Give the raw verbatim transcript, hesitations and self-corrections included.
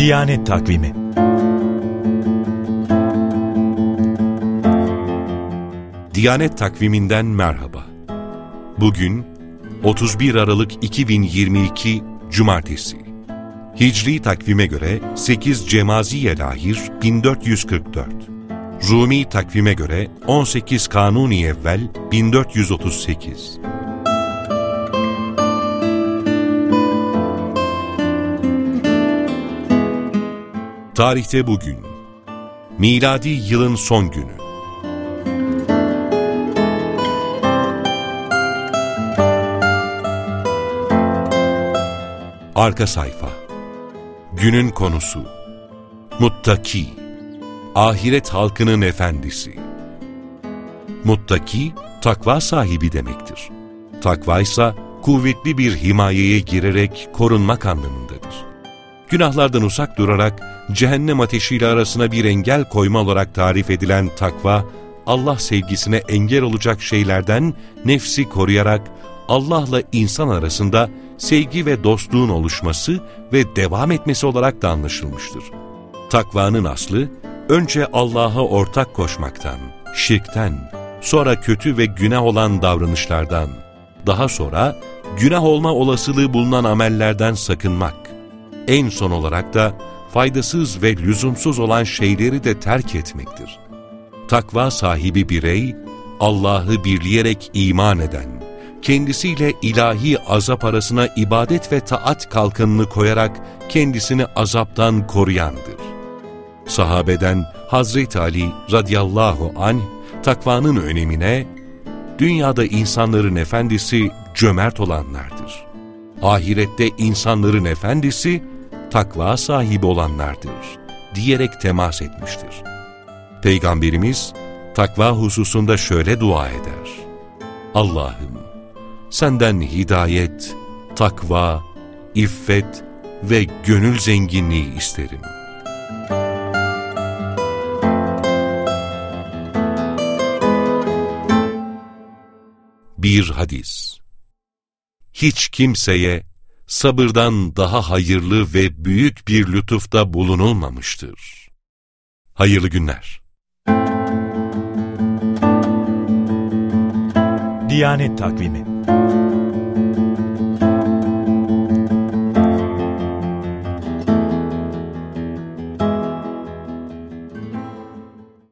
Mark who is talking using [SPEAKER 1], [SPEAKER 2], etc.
[SPEAKER 1] Diyanet Takvimi.
[SPEAKER 2] Diyanet Takviminden merhaba. Bugün otuz bir Aralık iki bin yirmi iki Cumartesi. Hicri takvime göre sekiz Cemaziye Lahir bin dört yüz kırk dört. Rumi takvime göre on sekiz Kanuni Evvel bin dört yüz otuz sekiz. Tarihte bugün, miladi yılın son günü. Arka sayfa. Günün konusu: Muttaki, ahiret halkının efendisi. Muttaki, takva sahibi demektir. Takva ise kuvvetli bir himayeye girerek korunmak anlamındadır. Günahlardan uzak durarak cehennem ateşiyle arasına bir engel koyma olarak tarif edilen takva, Allah sevgisine engel olacak şeylerden nefsi koruyarak Allah'la insan arasında sevgi ve dostluğun oluşması ve devam etmesi olarak da anlaşılmıştır. Takvanın aslı, önce Allah'a ortak koşmaktan, şirkten, sonra kötü ve günah olan davranışlardan, daha sonra günah olma olasılığı bulunan amellerden sakınmak, en son olarak da faydasız ve lüzumsuz olan şeyleri de terk etmektir. Takva sahibi birey, Allah'ı birleyerek iman eden, kendisiyle ilahi azap arasına ibadet ve taat kalkanını koyarak kendisini azaptan koruyandır. Sahabeden Hazreti Ali radıyallahu anh, takvanın önemine, dünyada insanların efendisi cömert olanlardır. Ahirette insanların efendisi takva sahibi olanlardır diyerek temas etmiştir. Peygamberimiz takva hususunda şöyle dua eder: Allah'ım, senden hidayet, takva, iffet ve gönül zenginliği isterim. Bir hadis: hiç kimseye sabırdan daha hayırlı ve büyük bir lütufta bulunulmamıştır. Hayırlı günler.
[SPEAKER 1] Diyanet Takvimi.